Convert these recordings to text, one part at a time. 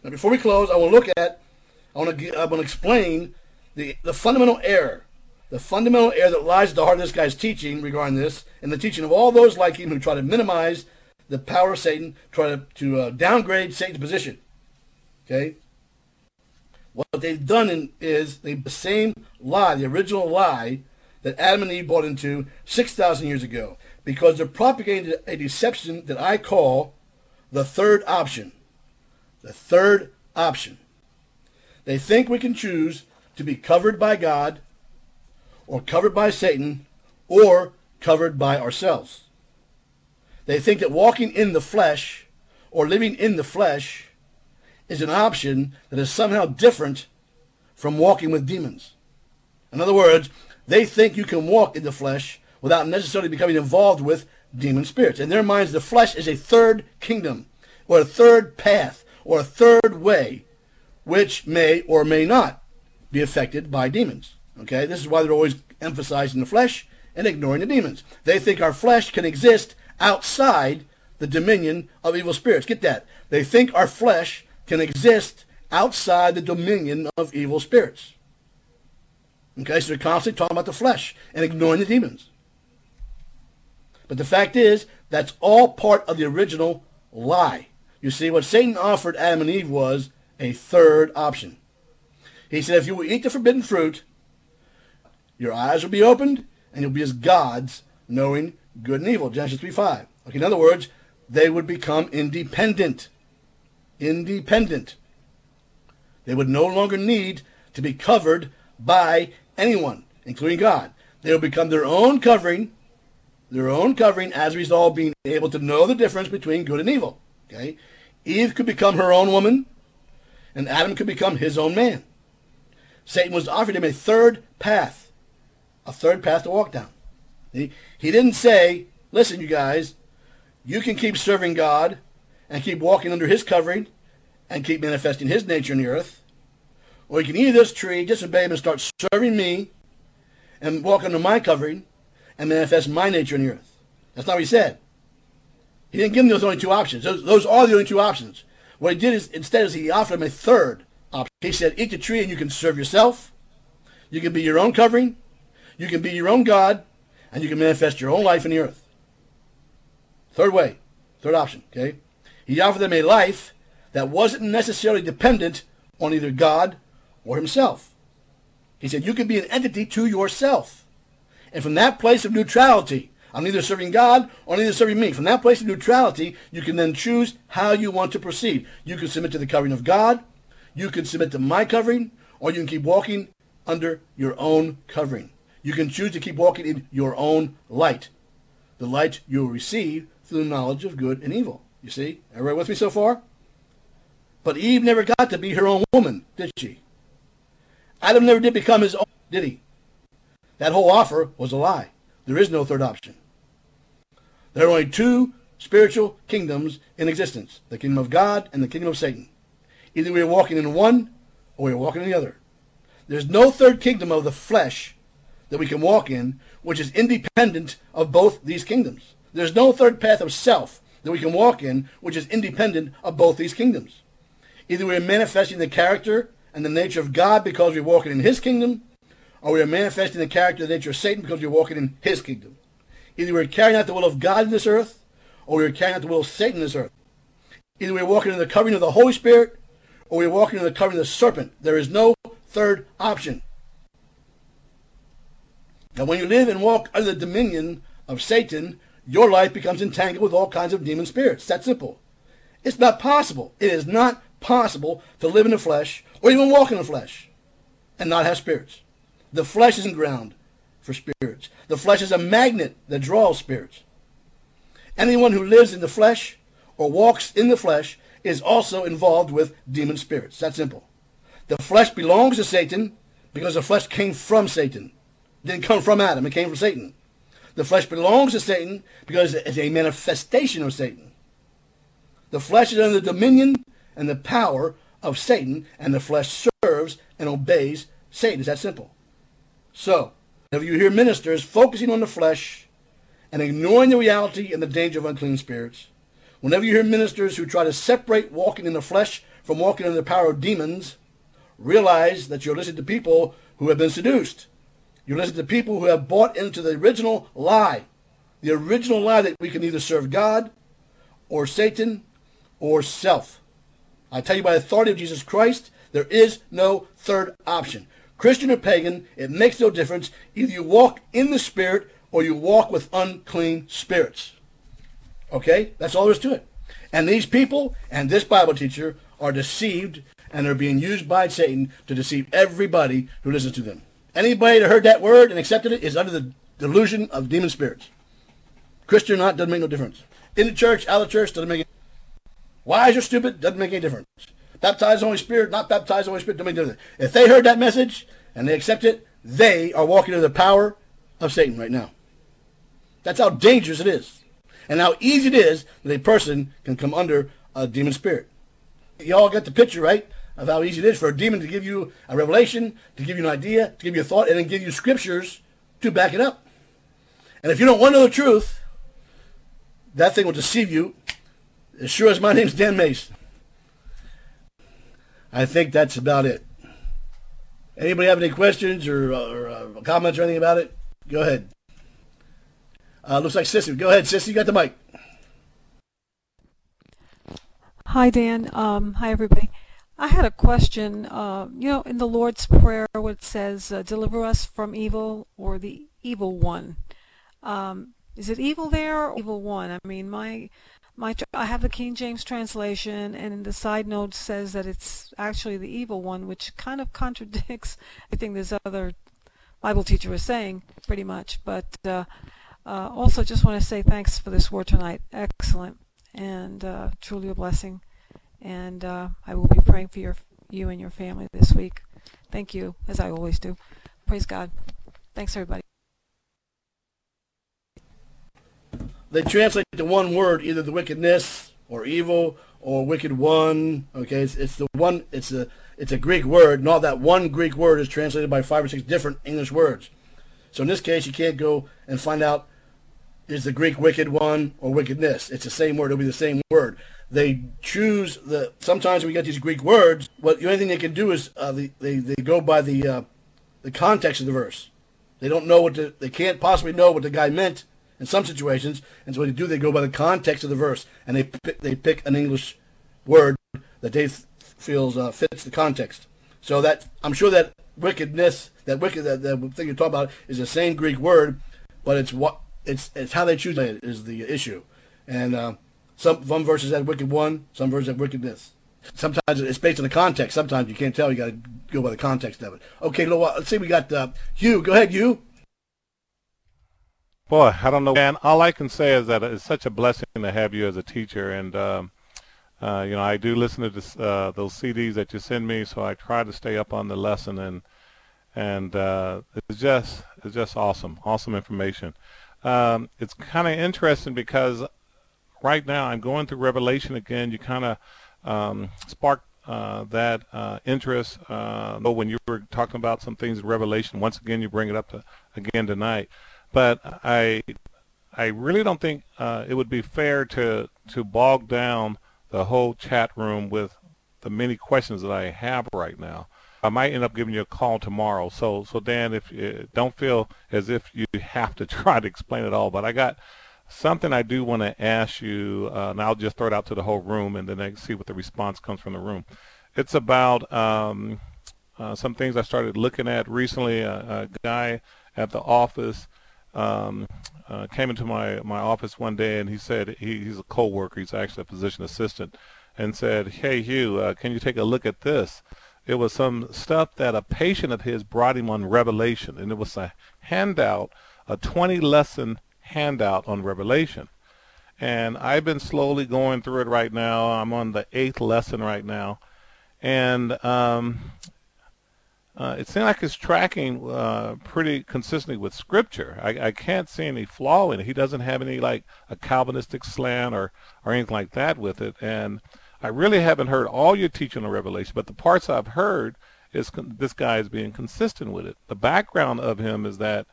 Now, before we close, I want to explain the fundamental error. The fundamental error that lies at the heart of this guy's teaching regarding this, and the teaching of all those like him who try to minimize the power of Satan, try to downgrade Satan's position. Okay? What they've done is the same lie, the original lie that Adam and Eve bought into 6,000 years ago, because they're propagating a deception that I call the third option. The third option. They think we can choose to be covered by God, or covered by Satan, or covered by ourselves. They think that walking in the flesh, or living in the flesh, is an option that is somehow different from walking with demons. In other words, they think you can walk in the flesh without necessarily becoming involved with demon spirits. In their minds, the flesh is a third kingdom, or a third path, or a third way, which may or may not be affected by demons. Okay, this is why they're always emphasizing the flesh and ignoring the demons. They think our flesh can exist outside the dominion of evil spirits. Get that? They think our flesh can exist outside the dominion of evil spirits. Okay, so they're constantly talking about the flesh and ignoring the demons. But the fact is, that's all part of the original lie. You see, what Satan offered Adam and Eve was a third option. He said, if you will eat the forbidden fruit, your eyes will be opened, and you'll be as gods, knowing good and evil. Genesis 3:5. Okay, in other words, they would become independent. Independent. They would no longer need to be covered by anyone, including God. They will become their own covering as a result of being able to know the difference between good and evil. Okay? Eve could become her own woman, and Adam could become his own man. Satan was offering him a third path to walk down. He didn't say, listen, you guys, you can keep serving God and keep walking under his covering and keep manifesting his nature in the earth, or you can eat of this tree, disobey him, and start serving me and walk under my covering and manifest my nature in the earth. That's not what he said. He didn't give them those only two options. Those are the only two options. What he did is, instead, he offered them a third option. He said, eat the tree and you can serve yourself. You can be your own covering. You can be your own God. And you can manifest your own life in the earth. Third way. Third option. Okay? He offered them a life that wasn't necessarily dependent on either God or himself. He said, you can be an entity to yourself. And from that place of neutrality, I'm either serving God or I'm either serving me. From that place of neutrality, you can then choose how you want to proceed. You can submit to the covering of God, you can submit to my covering, or you can keep walking under your own covering. You can choose to keep walking in your own light, the light you will receive through the knowledge of good and evil. You see? Everybody with me so far? But Eve never got to be her own woman, did she? Adam never did become his own, did he? That whole offer was a lie. There is no third option. There are only two spiritual kingdoms in existence, the kingdom of God and the kingdom of Satan. Either we are walking in one or we are walking in the other. There's no third kingdom of the flesh that we can walk in, which is independent of both these kingdoms. There's no third path of self that we can walk in, which is independent of both these kingdoms. Either we are manifesting the character and the nature of God because we're walking in his kingdom, or we are manifesting the character and the nature of Satan because we're walking in his kingdom. Either we're carrying out the will of God in this earth, or we're carrying out the will of Satan in this earth. Either we're walking in the covering of the Holy Spirit, or we're walking in the covering of the serpent. There is no third option. Now, when you live and walk under the dominion of Satan, your life becomes entangled with all kinds of demon spirits. That's simple. It's not possible. It is not possible to live in the flesh or even walk in the flesh and not have spirits. The flesh isn't ground for spirits. The flesh is a magnet that draws spirits. Anyone who lives in the flesh or walks in the flesh is also involved with demon spirits. That's simple. The flesh belongs to Satan because the flesh came from Satan. It didn't come from Adam. It came from Satan. The flesh belongs to Satan because it's a manifestation of Satan. The flesh is under the dominion and the power of Satan, and the flesh serves and obeys Satan. It's that simple. So, whenever you hear ministers focusing on the flesh and ignoring the reality and the danger of unclean spirits, whenever you hear ministers who try to separate walking in the flesh from walking in the power of demons, realize that you're listening to people who have been seduced. You're listening to people who have bought into the original lie that we can either serve God or Satan or self. I tell you by the authority of Jesus Christ, there is no third option. Christian or pagan, it makes no difference. Either you walk in the Spirit or you walk with unclean spirits. Okay? That's all there is to it. And these people and this Bible teacher are deceived, and they're being used by Satan to deceive everybody who listens to them. Anybody that heard that word and accepted it is under the delusion of demon spirits. Christian or not, doesn't make no difference. In the church, out of the church, doesn't make any difference. Wise or stupid, doesn't make any difference. Baptized in the Holy Spirit, not baptized in the Holy Spirit, doesn't make any difference. If they heard that message and they accept it, they are walking in the power of Satan right now. That's how dangerous it is. And how easy it is that a person can come under a demon spirit. You all get the picture, right, of how easy it is for a demon to give you a revelation, to give you an idea, to give you a thought, and then give you scriptures to back it up. And if you don't want to know the truth, that thing will deceive you as sure as my name's Dan Mace. I think that's about it. Anybody have any questions or comments or anything about it? Go ahead. Looks like Sissy. Go ahead, Sissy. You got the mic. Hi, Dan. Hi, everybody. I had a question. In the Lord's Prayer, where it says, deliver us from evil or the evil one. Is it evil there or evil one? I mean, I have the King James translation, and the side note says that it's actually the evil one, which kind of contradicts everything this other Bible teacher was saying, pretty much. But also just want to say thanks for this word tonight. Excellent. And truly a blessing. And I will be praying for you and your family this week. Thank you, as I always do. Praise God. Thanks, everybody. They translate the one word, either the wickedness or evil or wicked one. Okay, it's the one. It's a Greek word, and all that one Greek word is translated by 5 or 6 different English words. So in this case, you can't go and find out is the Greek wicked one or wickedness. It's the same word. It'll be the same word. They choose sometimes when we get these Greek words, the only thing they can do is they go by the context of the verse. They don't know they can't possibly know what the guy meant in some situations, and so what they do, they go by the context of the verse, and they pick an English word that they feels fits the context. So that I'm sure that wickedness, that thing you're talking about, is the same Greek word, but it's how they choose it is the issue. And some verses have wicked one, some verses have wickedness. Sometimes it's based on the context. Sometimes you can't tell. You got to go by the context of it. Okay, let's see. We got Hugh. Go ahead, Hugh. Boy, I don't know, man. All I can say is that it's such a blessing to have you as a teacher, and I do listen to those CDs that you send me, so I try to stay up on the lesson, and it's just awesome information. It's kind of interesting because right now I'm going through Revelation again. You kind of sparked that interest. When you were talking about some things in Revelation, once again you bring it up again tonight. But I really don't think it would be fair to bog down the whole chat room with the many questions that I have right now. I might end up giving you a call tomorrow. So Dan, if you don't feel as if you have to try to explain it all, but I got something I do want to ask you, and I'll just throw it out to the whole room, and then I can see what the response comes from the room. It's about some things I started looking at recently. A guy at the office came into my office one day, and he said he's a co-worker. He's actually a physician assistant, and said, "Hey, Hugh, can you take a look at this?" It was some stuff that a patient of his brought him on Revelation, and it was a handout, a 20-lesson handout on Revelation. And I've been slowly going through it right now. I'm on the 8th lesson right now, and it seems like it's tracking pretty consistently with Scripture. I can't see any flaw in it. He doesn't have any like a Calvinistic slant or anything like that with it. And I really haven't heard all your teaching on Revelation, but the parts I've heard is this guy is being consistent with it. The background of him is that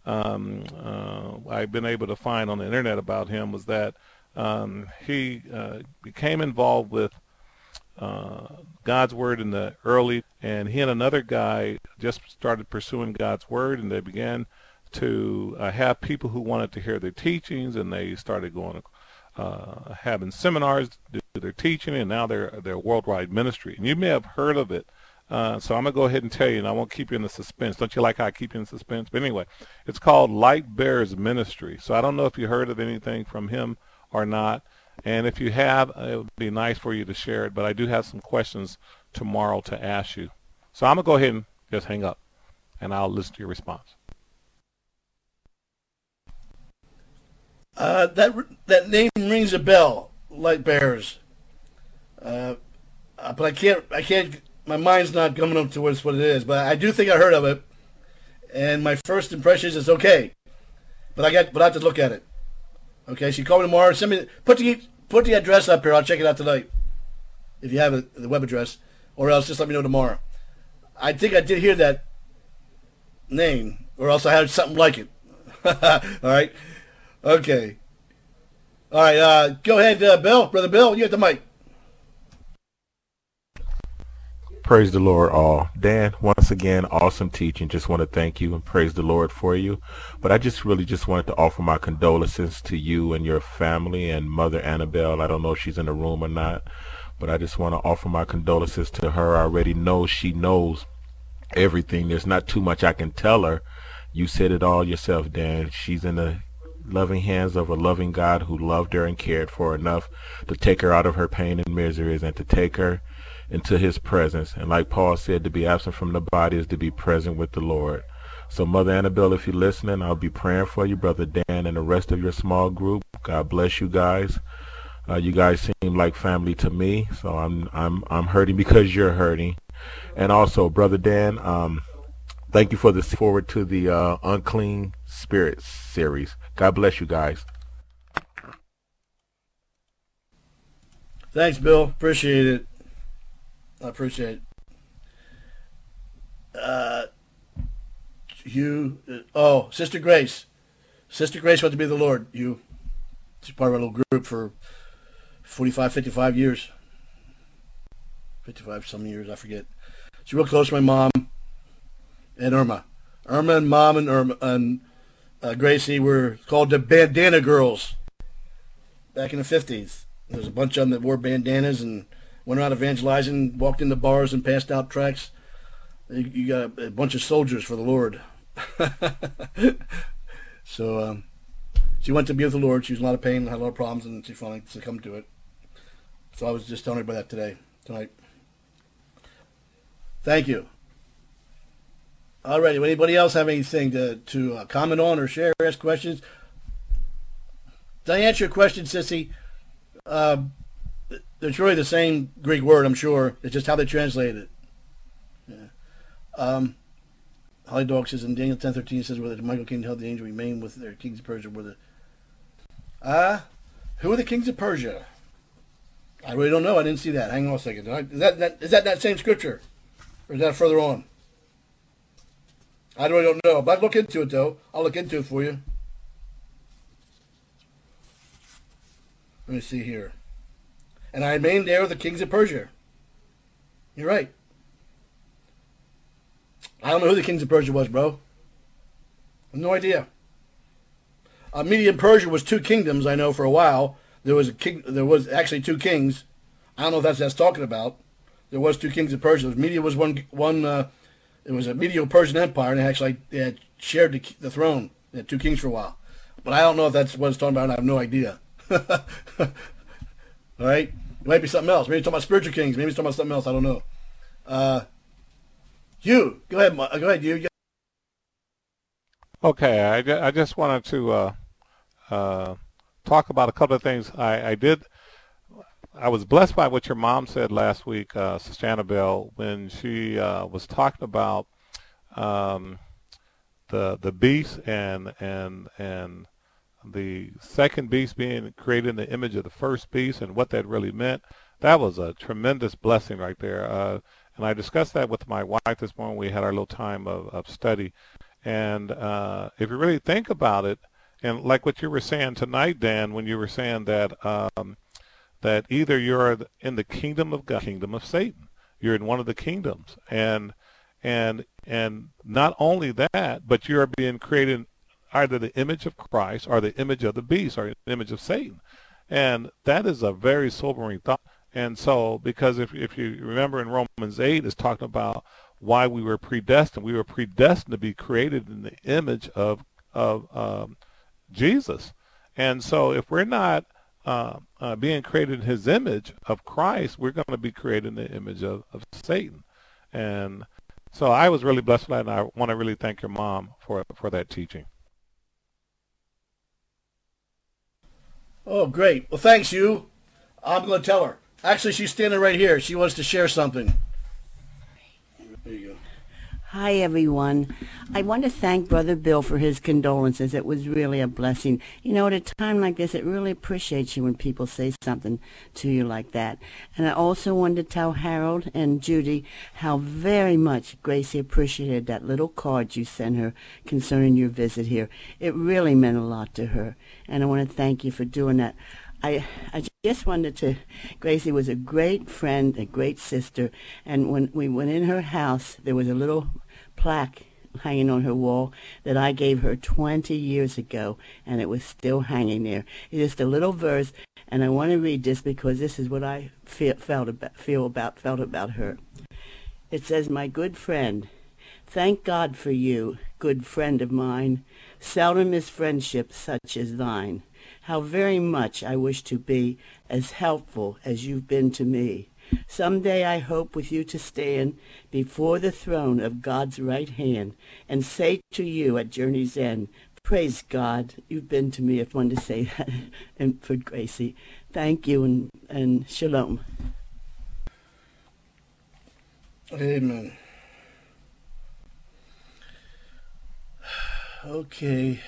I've been able to find on the internet about him was that he became involved with God's Word in the early, and he and another guy just started pursuing God's Word, and they began to have people who wanted to hear their teachings, and they started going having seminars, do their teaching, and now they're worldwide ministry. And you may have heard of it. So I'm going to go ahead and tell you, and I won't keep you in the suspense. Don't you like how I keep you in suspense? But anyway, it's called Light Bearers Ministry. So I don't know if you heard of anything from him or not. And if you have, it would be nice for you to share it. But I do have some questions tomorrow to ask you. So I'm going to go ahead and just hang up, and I'll listen to your response. That name rings a bell, Light Bearers. But I can't. My mind's not coming up towards what it is. But I do think I heard of it, and my first impression is it's okay. But I have to look at it. Okay, so you call me tomorrow. Send me put the address up here. I'll check it out tonight if you have it, the web address, or else just let me know tomorrow. I think I did hear that name, or else I had something like it. All right. Okay. All right. Go ahead, Bill. Brother Bill, you have the mic. Praise the Lord all. Dan, once again, awesome teaching. Just want to thank you and praise the Lord for you. But I just wanted to offer my condolences to you and your family and Mother Annabelle. I don't know if she's in the room or not, but I just want to offer my condolences to her. I already know she knows everything. There's not too much I can tell her. You said it all yourself, Dan. She's in the loving hands of a loving God who loved her and cared for her enough to take her out of her pain and miseries and to take her into his presence. And like Paul said, to be absent from the body is to be present with the Lord. So Mother Annabelle, if you're listening, I'll be praying for you, Brother Dan, and the rest of your small group. God bless you guys. You guys seem like family to me, so I'm hurting because you're hurting. And also, Brother Dan, thank you for this forward to the Unclean Spirits series. God bless you guys. Thanks, Bill. Appreciate it. I appreciate it. Sister Grace. Sister Grace went to be the Lord. She's part of our little group for 45, 55 years. 55 some years, I forget. She's real close to my mom and Irma. Irma and Mom and Gracie were called the Bandana Girls back in the 50s. There was a bunch of them that wore bandanas and went around evangelizing, walked into bars and passed out tracts. You got a bunch of soldiers for the Lord. So she went to be with the Lord. She was in a lot of pain, had a lot of problems, and she finally succumbed to it. So I was just telling her about that tonight. Thank you. All righty. Anybody else have anything to comment on or share, ask questions? Did I answer your question, Sissy? It's really the same Greek word, I'm sure. It's just how they translate it. Yeah. Holly Dog says in Daniel 10:13 says whether the Michael King held the angel remain with their kings of Persia were the who are the kings of Persia? I really don't know. I didn't see that. Hang on a second. Is that same scripture? Or is that further on? I really don't know. But I'll look into it though. I'll look into it for you. Let me see here. And I remained there with the kings of Persia. You're right. I don't know who the kings of Persia was, bro. I have no idea. Media Persia was two kingdoms, I know, for a while. There was actually two kings. I don't know if that's talking about. There was two kings of Persia. Media was one. It was a Medo-Persian empire, and they had shared the throne. They had two kings for a while. But I don't know if that's what it's talking about, and I have no idea. All right? It might be something else. Maybe it's talking about spiritual kings. Maybe it's talking about something else. I don't know. Go ahead, you. Okay, I just wanted to talk about a couple of things. I was blessed by what your mom said last week, Sister Annabelle, when she was talking about the beast and the second beast being created in the image of the first beast and what that really meant. That was a tremendous blessing right there. And I discussed that with my wife this morning. We had our little time of study. And if you really think about it, and like what you were saying tonight, Dan, when you were saying that that either you're in the kingdom of God, kingdom of Satan. You're in one of the kingdoms, and not only that, but you're being created either the image of Christ or the image of the beast or the image of Satan, and that is a very sobering thought. And so, because if you remember in Romans 8, it's talking about why we were predestined. We were predestined to be created in the image of Jesus. And so if we're not being created in his image of Christ, we're going to be created in the image of Satan. And so I was really blessed with that, and I want to really thank your mom for that teaching. Oh, great. Well, thanks, you. I'm going to tell her. Actually, she's standing right here. She wants to share something. There you go. Hi, everyone. I want to thank Brother Bill for his condolences. It was really a blessing. You know, at a time like this, it really appreciates you when people say something to you like that. And I also wanted to tell Harold and Judy how very much Gracie appreciated that little card you sent her concerning your visit here. It really meant a lot to her. And I want to thank you for doing that. I just wanted to, Gracie was a great friend, a great sister, and when we went in her house, there was a little plaque hanging on her wall that I gave her 20 years ago, and it was still hanging there. It's just a little verse, and I want to read this because this is what I felt about her. It says, "My good friend, thank God for you, good friend of mine. Seldom is friendship such as thine. How very much I wish to be as helpful as you've been to me. Some day I hope with you to stand before the throne of God's right hand and say to you at journey's end, praise God, you've been to me." I wanted to say that and for Gracie. Thank you and shalom. Amen. Okay.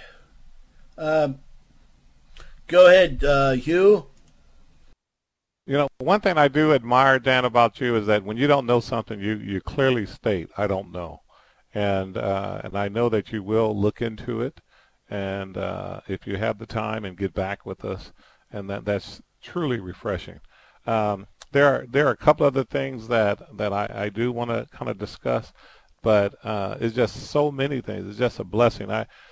Go ahead, Hugh. You know, one thing I do admire, Dan, about you is that when you don't know something, you clearly state, "I don't know," and I know that you will look into it, and if you have the time, and get back with us, and that's truly refreshing. There are a couple other things that I do want to kind of discuss, but it's just so many things. It's just a blessing.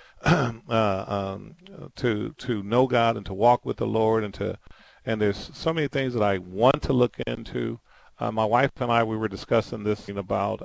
To know God and to walk with the Lord, and there's so many things that I want to look into. My wife and I, we were discussing this about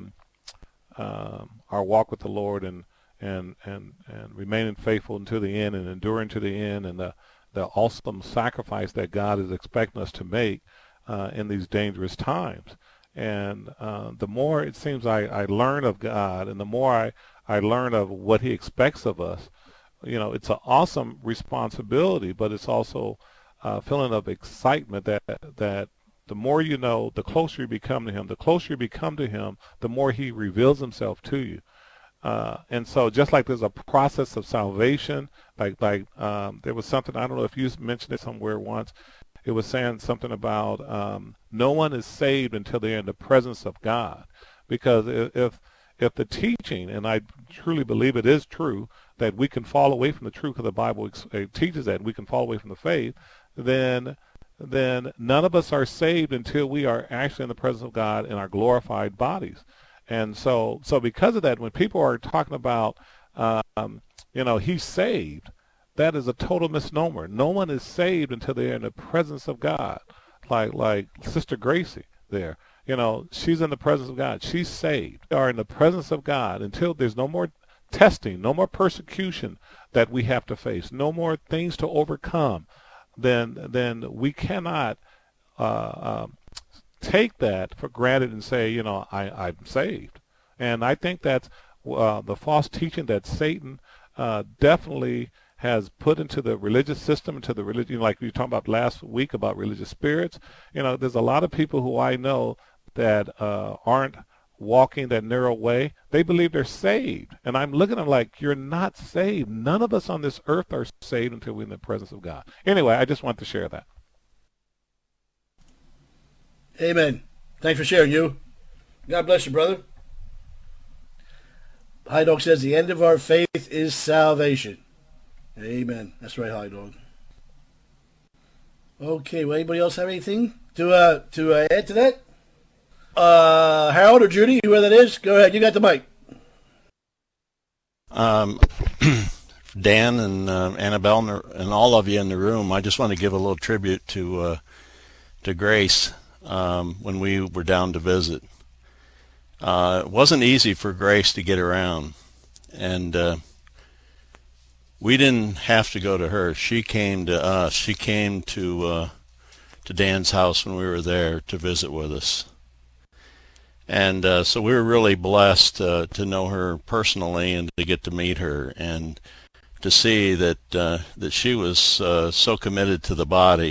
our walk with the Lord and remaining faithful until the end and enduring to the end, and the awesome sacrifice that God is expecting us to make in these dangerous times. And the more it seems I learn of God, and the more I learn of what he expects of us, you know, it's an awesome responsibility, but it's also a feeling of excitement that the more you know, the closer you become to him. The closer you become to him, the more he reveals himself to you. And so just like there's a process of salvation, like there was something, I don't know if you mentioned it somewhere once, it was saying something about no one is saved until they're in the presence of God. Because if the teaching, and I truly believe it is true, that we can fall away from the truth, because the Bible teaches that we can fall away from the faith, then none of us are saved until we are actually in the presence of God in our glorified bodies. And so because of that, when people are talking about, he's saved, that is a total misnomer. No one is saved until they're in the presence of God, like Sister Gracie there. You know, she's in the presence of God. She's saved. We are in the presence of God until there's no more testing, no more persecution that we have to face, no more things to overcome. Then we cannot take that for granted and say, I'm saved. And I think that's the false teaching that Satan definitely has put into the religious system, into the religion, like we talked about last week about religious spirits. There's a lot of people who I know that aren't walking that narrow way. They believe they're saved. And I'm looking at them like, you're not saved. None of us on this earth are saved until we're in the presence of God. Anyway, I just want to share that. Amen. Thanks for sharing, you. God bless you, brother. High Dog says the end of our faith is salvation. Amen. That's right, High Dog. Okay, well, anybody else have anything to add to that? Harold or Judy, whoever that is, go ahead. You got the mic. Dan and Annabelle and all of you in the room, I just want to give a little tribute to Grace when we were down to visit. It wasn't easy for Grace to get around, and we didn't have to go to her. She came to us. She came to Dan's house when we were there to visit with us. And so we were really blessed to know her personally and to get to meet her and to see that she was so committed to the body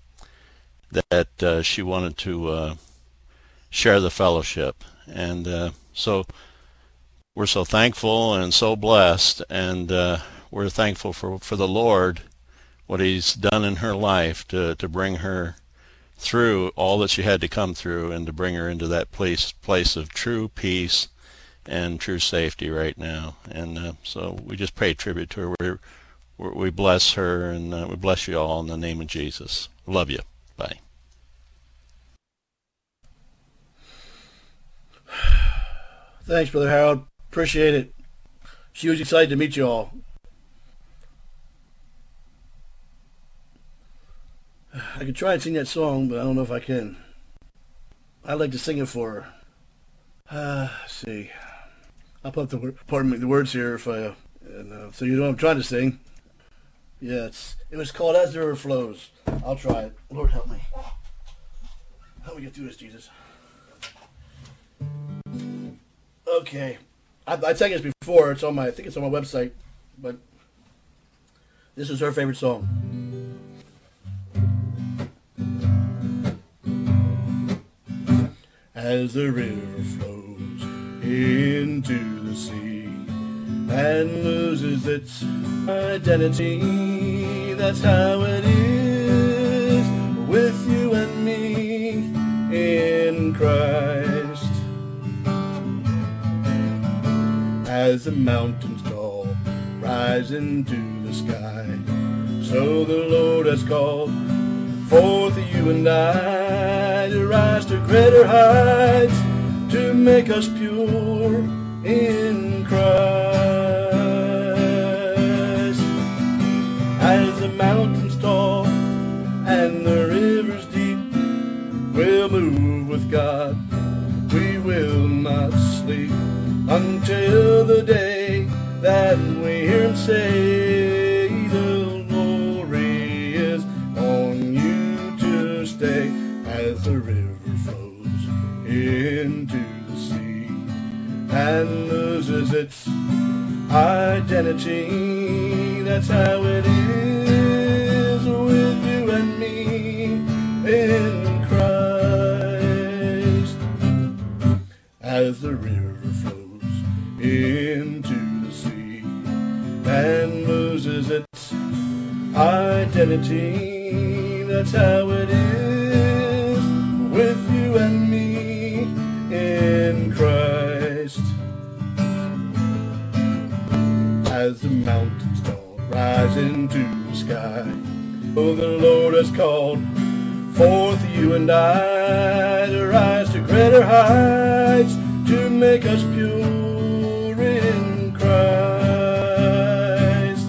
that she wanted to share the fellowship. And so we're so thankful and so blessed, and we're thankful for the Lord, what He's done in her life to bring her through all that she had to come through and to bring her into that place of true peace and true safety right now. And so we just pay tribute to her. We bless her, and we bless you all in the name of Jesus. Love you. Bye. Thanks, Brother Harold. Appreciate it. She was excited to meet you all. I could try and sing that song, but I don't know if I can. I'd like to sing it for her. Let's see. I'll put up the words here if I, so you know what I'm trying to sing. Yeah, it was called As the River Flows. I'll try it. Lord help me. Help me get through this, Jesus. Okay. I sang this before. It's on I think it's on my website, but this is her favorite song. As the river flows into the sea and loses its identity, that's how it is with you and me in Christ. As the mountains tall rise into the sky, so the Lord has called forth you and I to rise to greater heights, to make us pure in Christ. As the mountains tall and the rivers deep, we'll move with God. We will not sleep until the day that we hear Him say, the glory is on you to stay. As the river flows into the sea and loses its identity, that's how it is with you and me in Christ. As the river flows into the sea and loses its identity, that's how it is with you and me in Christ. As the mountains tall rise into the sky, oh, the Lord has called forth you and I to rise to greater heights, to make us pure in Christ.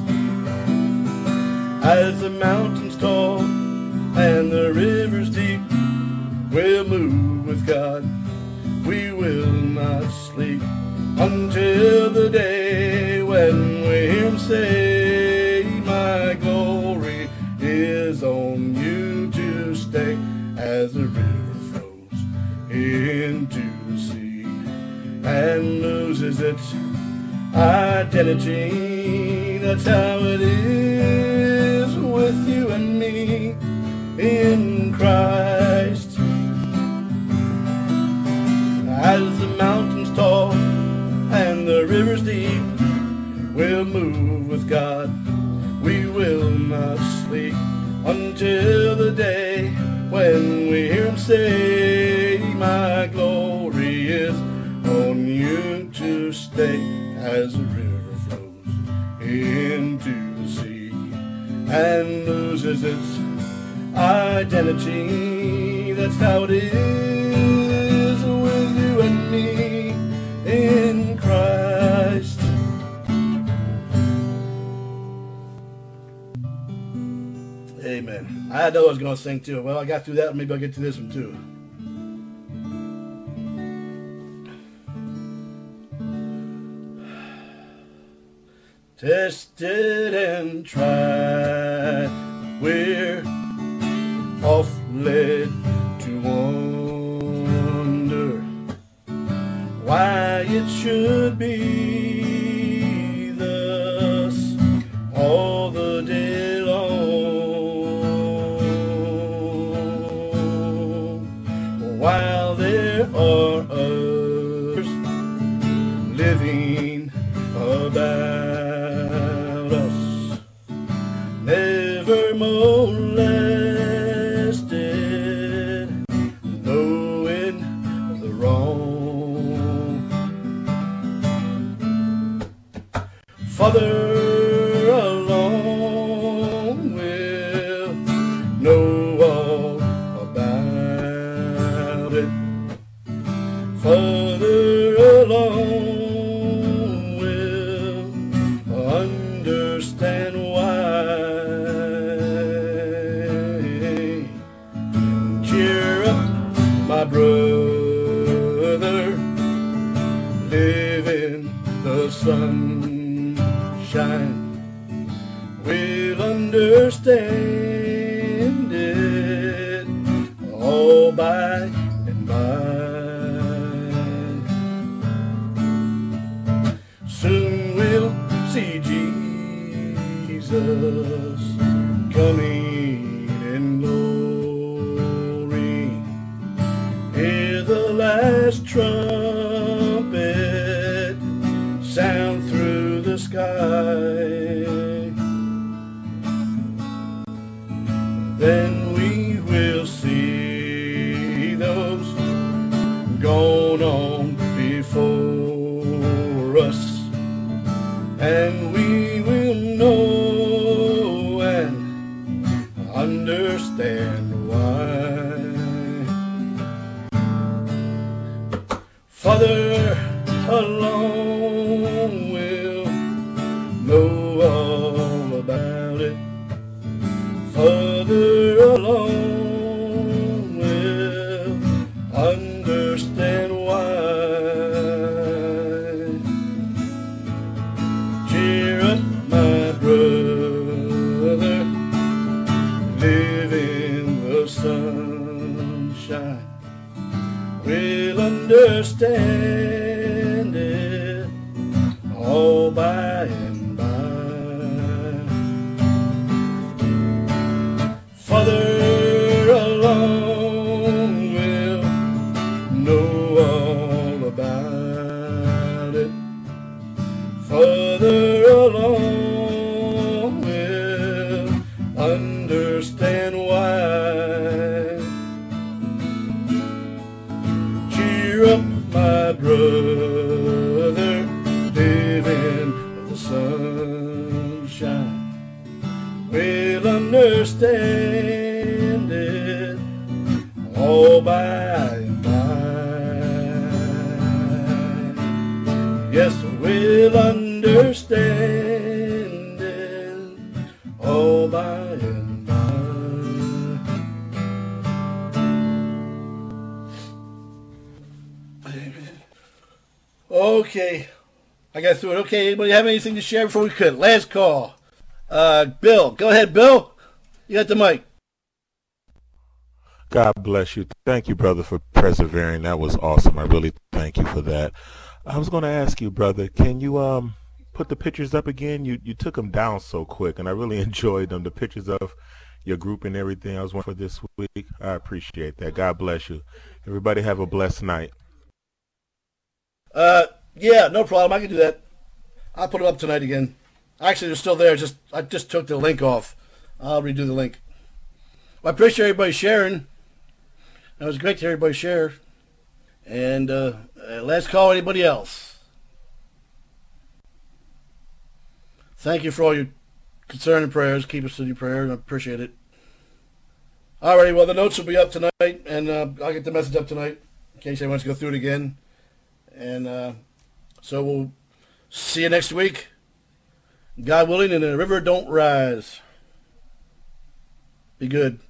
As the mountains tall and the rivers deep, we'll move with God. We will not sleep until the day when we hear Him say, my glory is on you to stay. As the river flows into the sea and loses its identity, that's how it is with you and me in Christ. As the mountains tall and the rivers deep, we'll move with God. We will not sleep until the day when we hear Him say, my glory is on you to stay. As the river flows into the sea and loses its identity. That's how it is with you and me in Christ. Amen. I know I was going to sing too. Well, I got through that. Maybe I'll get to this one too. Tested and tried, we're oft led to wonder why it should be thus all the day long, while there are others living about us, never molested, though in the wrong. Father alone will know all about it. Father alone will understand why. Cheer up, my brother, live in the sunshine. We'll understand it all by and by. Soon we'll see Jesus coming in glory. Hear the last trumpet sound through the sky. Then we will see those gone on before us, and we will know and understand why. Father alone will know all about it. Father alone will understand why. Cheer up, my brother, live in the sunshine. We'll understand it all by and by. Father alone will know all about it. Father alone will understand why. Cheer up, my brother, live in the sunshine. We'll understand it all by and by. Yes, we'll understand it all by and by. Amen. Okay, I got through it. Okay, anybody have anything to share before we quit? Last call. Bill, go ahead, Bill. You got the mic. God bless you. Thank you, brother, for persevering. That was awesome. I really thank you for that. I was going to ask you, brother, can you put the pictures up again? You took them down so quick, and I really enjoyed them. The pictures of your group and everything. I was one for this week. I appreciate that. God bless you. Everybody have a blessed night. Yeah, no problem. I can do that. I'll put them up tonight again. Actually, they're still there. I just took the link off. I'll redo the link. Well, I appreciate everybody sharing. It was great to hear everybody share. And let's call anybody else. Thank you for all your concern and prayers. Keep us in your prayers. I appreciate it. Alrighty, well, the notes will be up tonight, and I'll get the message up tonight in case anyone wants to go through it again. And so we'll see you next week. God willing, and the river don't rise. Be good.